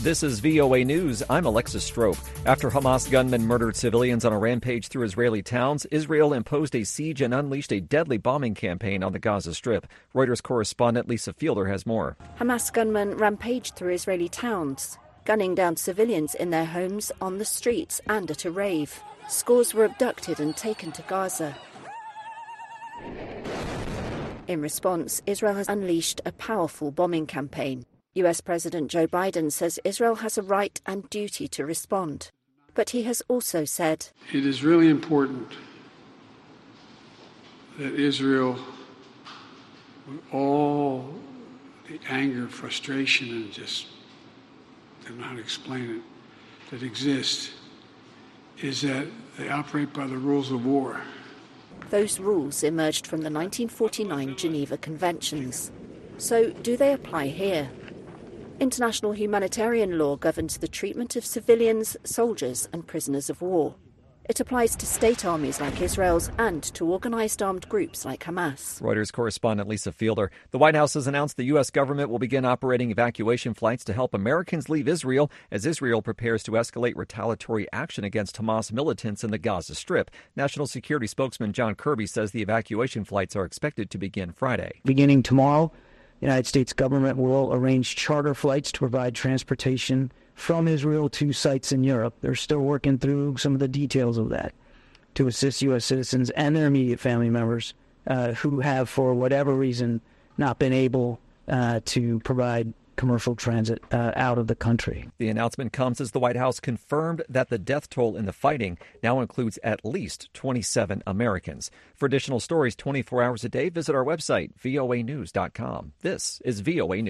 This is VOA News. I'm Alexis Strope. After Hamas gunmen murdered civilians on a rampage through Israeli towns, Israel imposed a siege and unleashed a deadly bombing campaign on the Gaza Strip. Reuters correspondent Lisa Fielder has more. Hamas gunmen rampaged through Israeli towns, gunning down civilians in their homes, on the streets and at a rave. Scores were abducted and taken to Gaza. In response, Israel has unleashed a powerful bombing campaign. US President Joe Biden says Israel has a right and duty to respond. But he has also said, it is really important that Israel, with all the anger, frustration, and just, I don't know how to explain it, that exists, is that they operate by the rules of war. Those rules emerged from the 1949 Geneva Conventions. So do they apply here? International humanitarian law governs the treatment of civilians, soldiers and prisoners of war. It applies to state armies like Israel's and to organised armed groups like Hamas. Reuters correspondent Lisa Fielder. The White House has announced the U.S. government will begin operating evacuation flights to help Americans leave Israel as Israel prepares to escalate retaliatory action against Hamas militants in the Gaza Strip. National Security spokesman John Kirby says the evacuation flights are expected to begin Friday. Beginning tomorrow, the United States government will arrange charter flights to provide transportation from Israel to sites in Europe. They're still working through some of the details of that to assist U.S. citizens and their immediate family members who have, for whatever reason, not been able to provide commercial transit out of the country. The announcement comes as the White House confirmed that the death toll in the fighting now includes at least 27 Americans. For additional stories 24 hours a day, visit our website, voanews.com. This is VOA News.